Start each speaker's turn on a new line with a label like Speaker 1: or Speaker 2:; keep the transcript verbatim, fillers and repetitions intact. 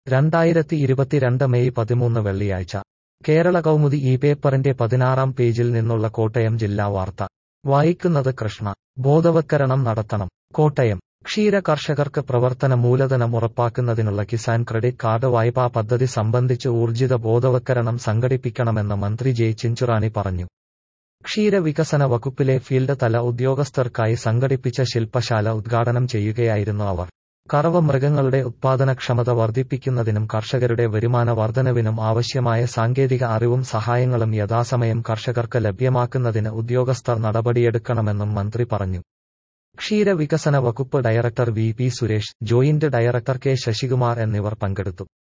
Speaker 1: രണ്ടായിരത്തി ഇരുപത്തിരണ്ട് മെയ് പതിമൂന്ന് വെള്ളിയാഴ്ച കേരള കൗമുദി ഈ പേപ്പറിന്റെ പതിനാറാം പേജിൽ നിന്നുള്ള കോട്ടയം ജില്ലാ വാർത്ത വായിക്കുന്നത് കൃഷ്ണ. ബോധവത്കരണം നടത്തണം. കോട്ടയം. ക്ഷീര കർഷകർക്ക് പ്രവർത്തന മൂലധനം ഉറപ്പാക്കുന്നതിനുള്ള കിസാൻ ക്രെഡിറ്റ് കാർഡ് വായ്പാ പദ്ധതി സംബന്ധിച്ച് ഊർജിത ബോധവത്കരണം സംഘടിപ്പിക്കണമെന്ന് മന്ത്രി ജെ ചിഞ്ചുറാണി പറഞ്ഞു. ക്ഷീര വികസന വകുപ്പിലെ ഫീൽഡ് തല ഉദ്യോഗസ്ഥർക്കായി സംഘടിപ്പിച്ച ശില്പശാല ഉദ്ഘാടനം ചെയ്യുകയായിരുന്നു അവർ. കറവ മൃഗങ്ങളുടെ ഉത്പാദനക്ഷമത വർദ്ധിപ്പിക്കുന്നതിനും കർഷകരുടെ വരുമാന വർധനവിനും ആവശ്യമായ സാങ്കേതിക അറിവും സഹായങ്ങളും യഥാസമയം കർഷകർക്ക് ലഭ്യമാക്കുന്നതിന് ഉദ്യോഗസ്ഥർ നടപടിയെടുക്കണമെന്നും മന്ത്രി പറഞ്ഞു. ക്ഷീര വികസന വകുപ്പ് director V P Suresh, joint director K Sasikumar എന്നിവർ പങ്കെടുത്തു.